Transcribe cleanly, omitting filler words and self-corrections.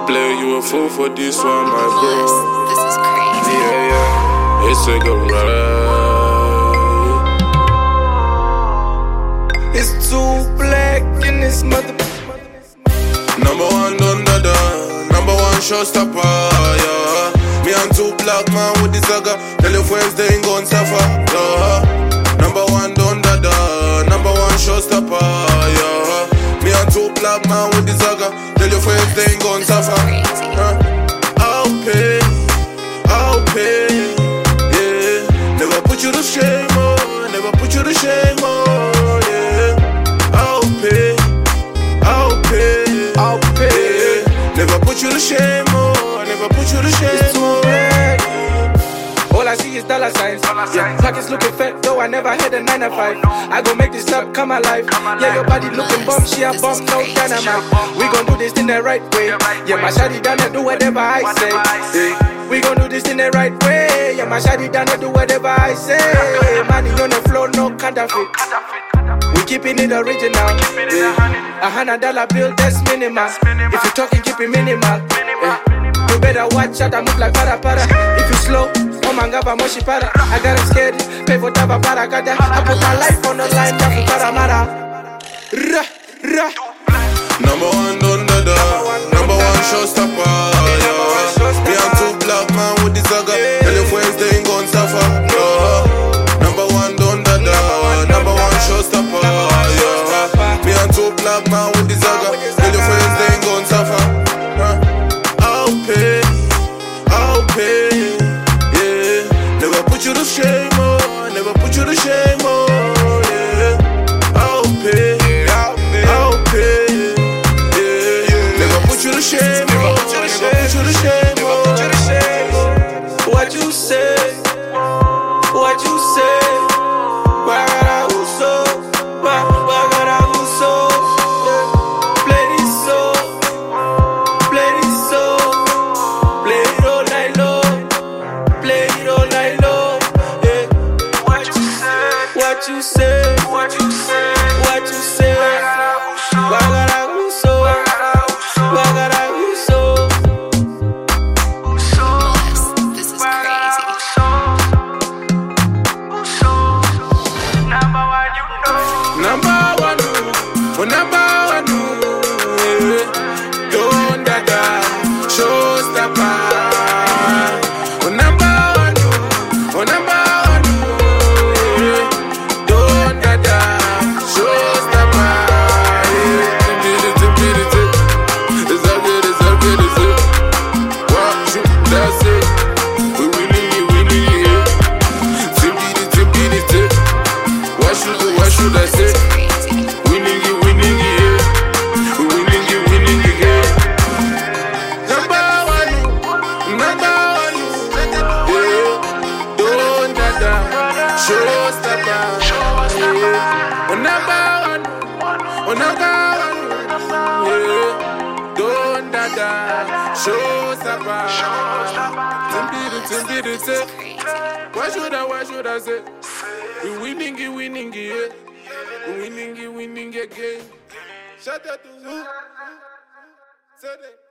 play, you a fool for this one, my bro. This is crazy. Yeah, it's a good ride. It's too black in this mother. Number one, done da. Number one, showstopper, yeah. Me and two black man with the saga. Tell your friends they ain't gon' suffer, yeah. Number one, done da. Number one, showstopper, yeah. Me and two black man with the saga. Tell your friends they ain't gon' suffer. I'll pay, yeah. Never put you to shame, oh. Never put you to shame, oh, yeah. I'll pay, yeah. Never put you to shame, oh. Never put you to shame, oh. All I see is dollar signs. Yeah, pockets looking fat, though I never had a 9 to 5. I gon' make this love come alive. Yeah, your body looking bomb, she a bomb, no dynamite. We gon' do this in the right way. Yeah, my shawty down there do whatever I say. Yeah, we gon' do this in the right way. Yeah, my shawty down there do whatever I say. Money on the floor, no counterfeit. We keeping it original. Yeah. $100 bill, that's minimal. If you talking, keep it minimal. Yeah. You better watch out, I move like para. If you slow, oh my God, moshi para. I got it scared, pay for taba para gada. I put my life on the line, dafu para mara. Number one, done da. Number one, showstopper, yeah. Me and two black man with the saga. Tell your friends they ain't gon' suffer, yeah. Number one, done da. Number one, showstopper, yeah. Me and two black man with the saga. Tell your friends they ain't gon' suffer. I'll pay, yeah. Never put you to shame, oh. Never put you to shame, oh, yeah. I'll pay, yeah. Never put you to shame, oh. Never put you to shame, oh. What you say? What you say? Bagara uso, bagara uso. Play this song, play this song. Play it all night long, play it all night long. Yeah. What you say? What you say? What you say? What you say? Bagara uso, bagara uso. This is crazy. Number one, you know. Number one, yeah. Don't da. Showstopper. Oh, number one, yeah. Don't da. Showstopper, yeah. Timidity. It's all good, it's it. What you that's it. We winning, yeah. Timidity. What should I say? Crazy. Winning, yeah. We winning, yeah. Number one, yeah. Don't da. Showstopper, yeah. Oh, number one, yeah. Don't da. Showstopper. Timidity. What should I say? We winning, yeah. We winning again. Shout out to who? Say that.